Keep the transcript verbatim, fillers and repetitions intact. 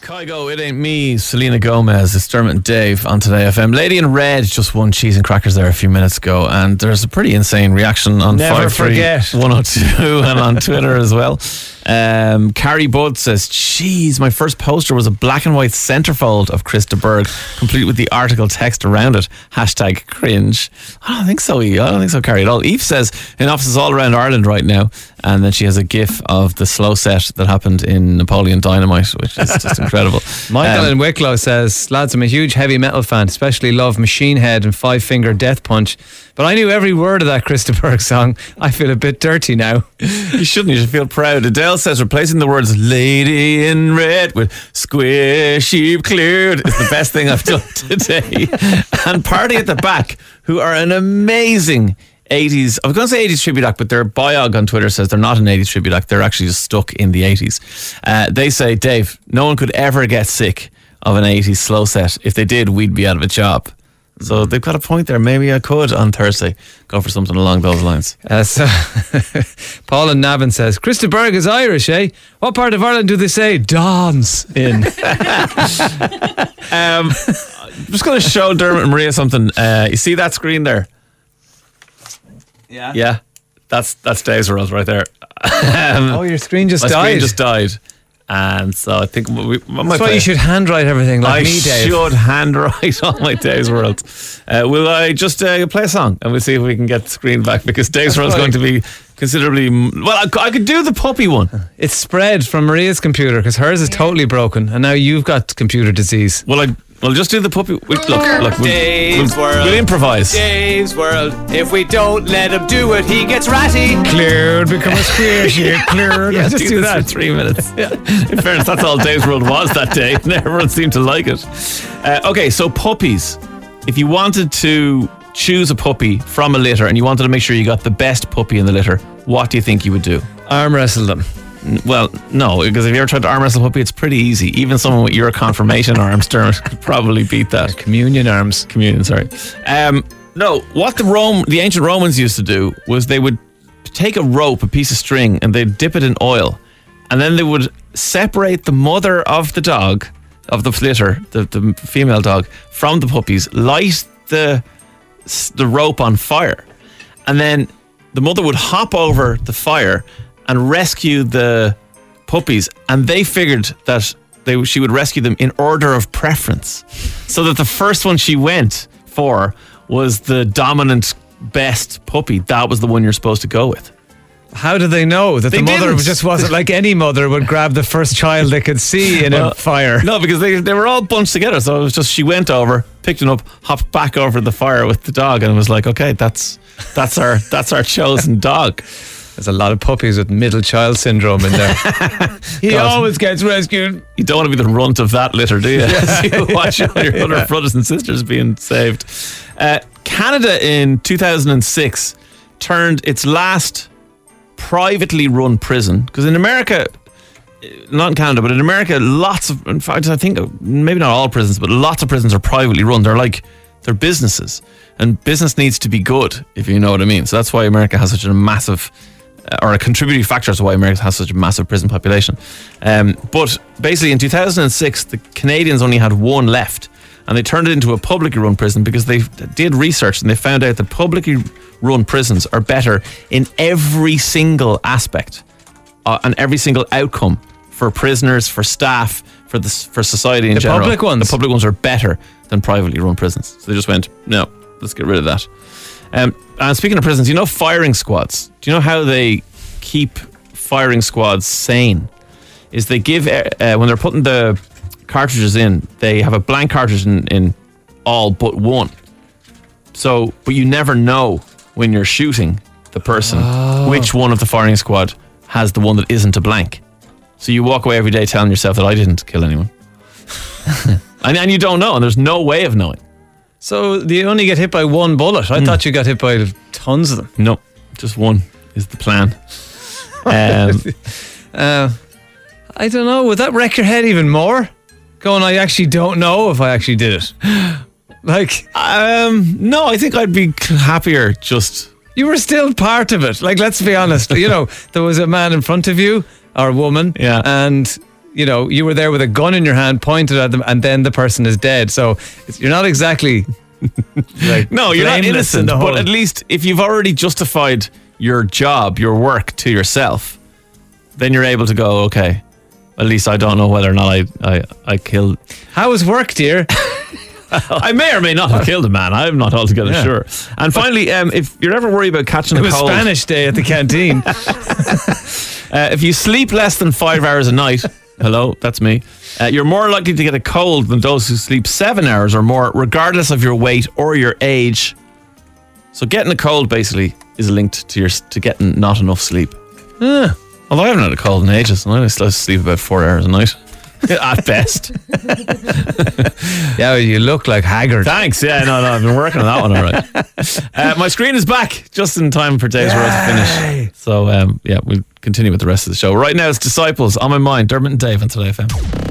Kygo, It Ain't Me, Selena Gomez, it's Dermot and Dave on Today F M. Lady in Red just won cheese and crackers there a few minutes ago, and there's a pretty insane reaction on Never forget one oh two and on Twitter as well. Um, Carrie Budd says, "Geez, my first poster was a black and white centerfold of Chris de Burgh, complete with the article text around it. Hashtag cringe." I don't think so, Eve. I don't think so, Carrie, at all. Eve says, in offices all around Ireland right now, and then she has a gif of the slow set that happened in Napoleon Dynamite, which is just incredible. Michael um, in Wicklow says, "Lads, I'm a huge heavy metal fan, especially love Machine Head and Five Finger Death Punch. But I knew every word of that Chris de Burgh song. I feel a bit dirty now." You shouldn't, you should feel proud. Adele says, "Replacing the words lady in red with squishy cleared is the best thing I've done today." And Party at the Back, who are an amazing eighties, I was going to say eighties tribute act, but their biog on Twitter says they're not an eighties tribute act, they're actually just stuck in the eighties. Uh, they say, "Dave, no one could ever get sick of an eighties slow set. If they did, we'd be out of a job." So they've got a point there. Maybe I could on Thursday go for something along those lines. Uh, so Paul in Navan says, "Chris de Burgh is Irish, eh? What part of Ireland do they say Dons in?" um, I'm just going to show Dermot and Maria something. Uh, you see that screen there? Yeah. Yeah. That's that's Dave's World right there. um, oh, your screen just my died. screen just died. And so I think we, we That's might why play. you should handwrite everything like I me, Dave. should handwrite all my Dave's World. Uh, will I just uh, play a song and we'll see if we can get the screen back, because Dave's World is going to be considerably. Well, I, I could do the puppy one. It's spread from Maria's computer because hers is totally broken, and now you've got computer disease. Well, I. Well, just do the puppy. Look, look, we'll, Dave's we'll, World. we'll improvise. Dave's World. If we don't let him do it, he gets ratty. Cleared, become a squishy. Cleared. Yeah, just do, do this that for three minutes. Yeah. In fairness, that's all Dave's World was that day, and everyone seemed to like it. Uh, okay, so puppies. If you wanted to choose a puppy from a litter and you wanted to make sure you got the best puppy in the litter, what do you think you would do? Arm wrestle them. Well, no, because if you ever tried to arm wrestle a puppy, it's pretty easy. Even someone with your confirmation arms, Dermot, could probably beat that. Communion arms. Communion, sorry. Um, no, what the Rome, the ancient Romans used to do was they would take a rope, a piece of string, and they'd dip it in oil, and then they would separate the mother of the dog, of the litter, the, the female dog, from the puppies, light the the rope on fire, and then the mother would hop over the fire and rescue the puppies, and they figured that they she would rescue them in order of preference, so that the first one she went for was the dominant best puppy. That was the one you're supposed to go with. How do they know that They the mother didn't. just wasn't like any mother would grab the first child they could see in Well, a fire? No, because they they were all bunched together, so it was just she went over, picked it up, hopped back over the fire with the dog, and it was like, okay, that's that's our that's our chosen dog. There's a lot of puppies with middle child syndrome in there. He God. always gets rescued. You don't want to be the runt of that litter, do you? As you watch all your other brothers and sisters being saved. Uh, Canada in two thousand six turned its last privately run prison, because in America, not in Canada, but in America, lots of, in fact, I think maybe not all prisons, but lots of prisons are privately run. They're like, they're businesses, and business needs to be good, if you know what I mean. So that's why America has such a massive, or a contributing factor to why America has such a massive prison population. Um, but basically in two thousand six, the Canadians only had one left, and they turned it into a publicly run prison because they did research and they found out that publicly run prisons are better in every single aspect uh, and every single outcome for prisoners, for staff, for the for society in The general. public ones? The public ones are better than privately run prisons. So they just went, no, let's get rid of that. Um, and speaking of prisons, you know firing squads. Do you know how they keep firing squads sane? Is they give, uh, when they're putting the cartridges in, they have a blank cartridge in, in all but one. So, but you never know when you're shooting the person Oh. which one of the firing squad has the one that isn't a blank. So you walk away every day telling yourself that I didn't kill anyone. and, and you don't know, and there's no way of knowing. So you only get hit by one bullet. I thought you got hit by tons of them. No, just one is the plan. Um, Uh, I don't know. Would that wreck your head even more? Going, I actually don't know if I actually did it. Like, um, no, I think I'd be happier just. you were still part of it. Like, let's be honest. You know, there was a man in front of you, or a woman, Yeah. and you know, you were there with a gun in your hand pointed at them and then the person is dead. So it's, you're not exactly like no, you're not blameless in innocent, the but whole- at least if you've already justified your job, your work to yourself, then you're able to go, okay, at least I don't know whether or not I, I, I killed. How was work, dear? I may or may not have killed a man. I'm not altogether Yeah. sure. And finally, um, if you're ever worried about catching It a was cold, Spanish day at the canteen. uh, if you sleep less than five hours a night, hello, that's me, uh, you're more likely to get a cold than those who sleep seven hours or more, regardless of your weight or your age. So getting a cold basically is linked to your to getting not enough sleep. Huh. Although I haven't had a cold in ages, and I still sleep about four hours a night. At best. Yeah, well, you look like haggard. Thanks. Yeah, no, no, I've been working on that one all right. Uh, my screen is back just in time for Dave's World to finish. So, um, yeah, we'll continue with the rest of the show. Right now, it's Disciples on my mind. Dermot and Dave on Today F M.